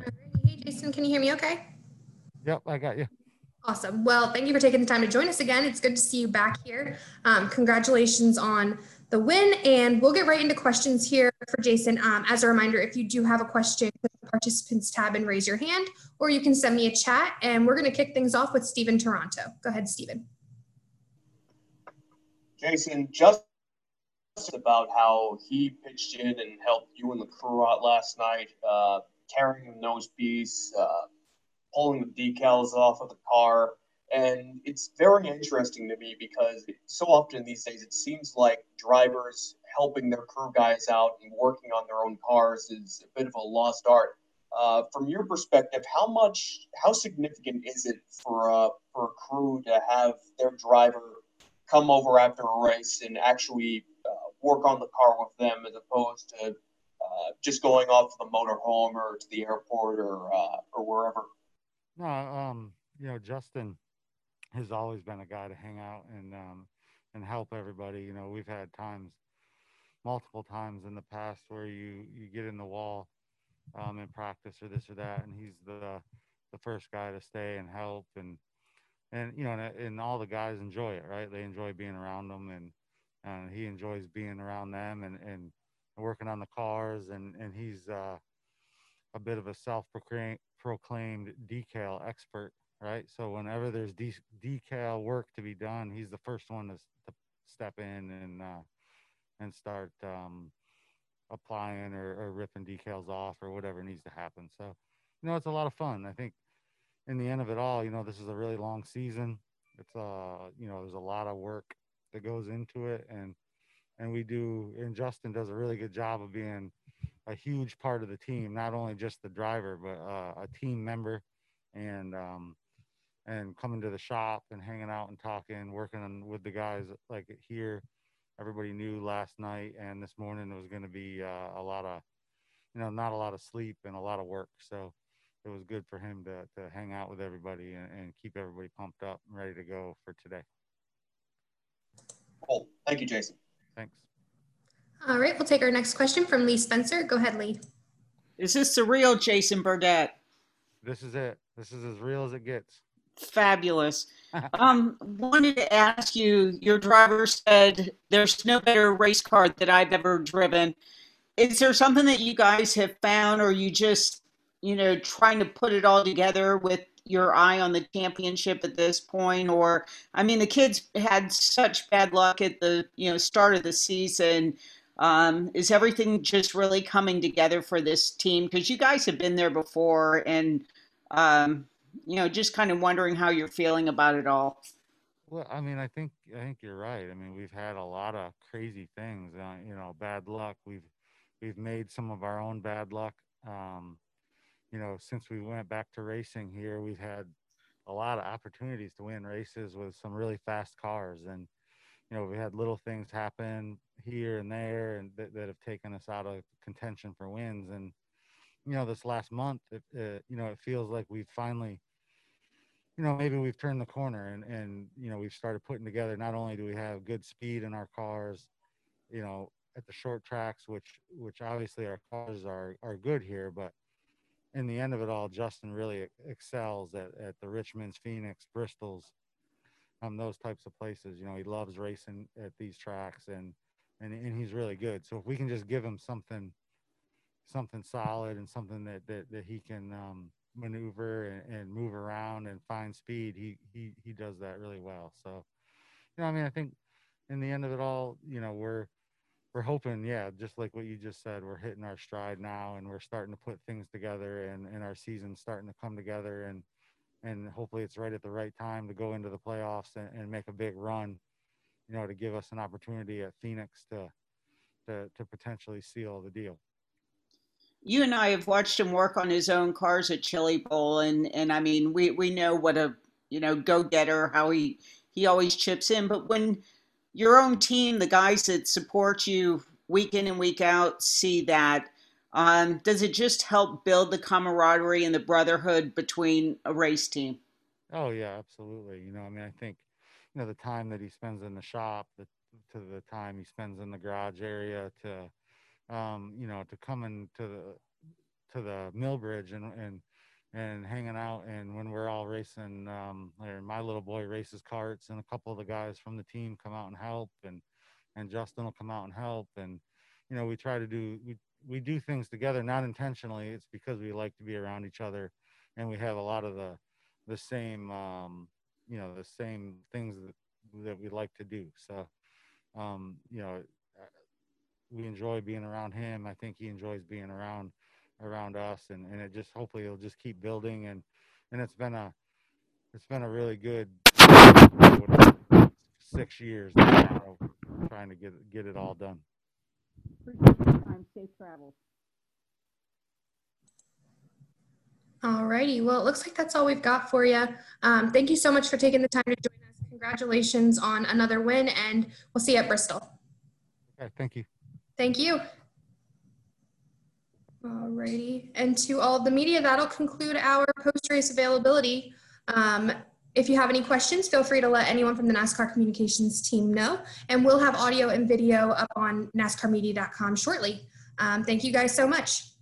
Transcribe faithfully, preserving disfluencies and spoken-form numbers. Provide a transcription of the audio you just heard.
Alrighty. Hey, Jason, can you hear me okay? Yep, I got you. Awesome. Well, thank you for taking the time to join us again. It's good to see you back here. Um, congratulations on the win, and we'll get right into questions here for Jason. Um, as a reminder, if you do have a question, click the participants tab and raise your hand, or you can send me a chat, and we're going to kick things off with Stephen Toronto. Go ahead, Stephen. Jason, just about how he pitched in and helped you and the crew out last night, uh, carrying the nose piece, uh, pulling the decals off of the car. And it's very interesting to me because so often these days it seems like drivers helping their crew guys out and working on their own cars is a bit of a lost art. Uh, from your perspective, how much, how significant is it for uh, for a crew to have their driver come over after a race and actually uh, work on the car with them as opposed to uh, just going off to the motorhome or to the airport or uh, or wherever? No, um, you know, Justin has always been a guy to hang out and um and help everybody. You know, we've had times, multiple times in the past where you you get in the wall um in practice or this or that, and he's the the first guy to stay and help and and you know, and, and all the guys enjoy it, right? They enjoy being around them, and and he enjoys being around them and and working on the cars, and and he's uh a bit of a self-proclaimed decal expert, right? So whenever there's de- decal work to be done, he's the first one to, to step in and uh, and start um, applying or, or ripping decals off or whatever needs to happen. So, you know, it's a lot of fun. I think in the end of it all, you know, this is a really long season. It's uh, you know, there's a lot of work that goes into it, and and we do, and Justin does a really good job of being a huge part of the team, not only just the driver, but uh, a team member, and um, and coming to the shop and hanging out and talking, working on, with the guys like here. Everybody knew last night and this morning it was going to be uh, a lot of, you know, not a lot of sleep and a lot of work. So it was good for him to, to hang out with everybody and, and keep everybody pumped up and ready to go for today. Cool. Thank you, Jason. Thanks. All right, we'll take our next question from Lee Spencer. Go ahead, Lee. Is this the real Jason Burdett? This is it. This is as real as it gets. Fabulous. Um, wanted to ask you, your driver said there's no better race car that I've ever driven. Is there something that you guys have found, or you just, you know, trying to put it all together with your eye on the championship at this point? Or, I mean, the kids had such bad luck at the, you know, start of the season. Um, is everything just really coming together for this team? Because you guys have been there before, and um, you know, just kind of wondering how you're feeling about it all. Well, I mean, I think I think you're right. I mean, we've had a lot of crazy things. Uh, you know, bad luck. We've we've made some of our own bad luck. Um, you know, since we went back to racing here, we've had a lot of opportunities to win races with some really fast cars, and you know, we had little things happen here and there, and that, that have taken us out of contention for wins. And you know, this last month, it, uh, you know, it feels like we've finally, you know, maybe we've turned the corner, and and you know, we've started putting together. Not only do we have good speed in our cars, you know, at the short tracks, which which obviously our cars are are good here, but in the end of it all, Justin really excels at, at the Richmonds, Phoenix, Bristols, um, those types of places. You know, he loves racing at these tracks, and and and he's really good. So if we can just give him something something solid and something that that, that he can um, maneuver and, and move around and find speed, he he he does that really well. So you know, I mean, I think in the end of it all, you know, we're we're hoping, yeah, just like what you just said, we're hitting our stride now, and we're starting to put things together, and and our season's starting to come together, and and hopefully it's right at the right time to go into the playoffs and, and make a big run, you know, to give us an opportunity at Phoenix to to to potentially seal the deal. You and I have watched him work on his own cars at Chili Bowl, and and I mean, we we know what a, you know, go getter, how he he always chips in. But when your own team, the guys that support you week in and week out, see that, um, does it just help build the camaraderie and the brotherhood between a race team? Oh yeah, absolutely. You know, I mean, I think, you know, the time that he spends in the shop, the to the time he spends in the garage area, to um, you know, to come into the to the mill bridge and, and, and hanging out. And when we're all racing, um, or my little boy races carts, and a couple of the guys from the team come out and help, and, and Justin will come out and help. And, you know, we try to do, we, we do things together, not intentionally. It's because we like to be around each other, and we have a lot of the, the same, um, you know, the same things that, that we like to do. So, um, you know, we enjoy being around him. I think he enjoys being around, around us, and, and it just, hopefully it'll just keep building. And, and it's been a, it's been a really good six years now, trying to get, get it all done. Appreciate your time. Safe travels. All righty. Well, it looks like that's all we've got for you. Um, thank you so much for taking the time to join us. Congratulations on another win, and we'll see you at Bristol. Okay, thank you. Thank you. All righty. And to all of the media, that'll conclude our post-race availability. Um, if you have any questions, feel free to let anyone from the NASCAR communications team know, and we'll have audio and video up on NASCAR media dot com shortly. Um, thank you guys so much.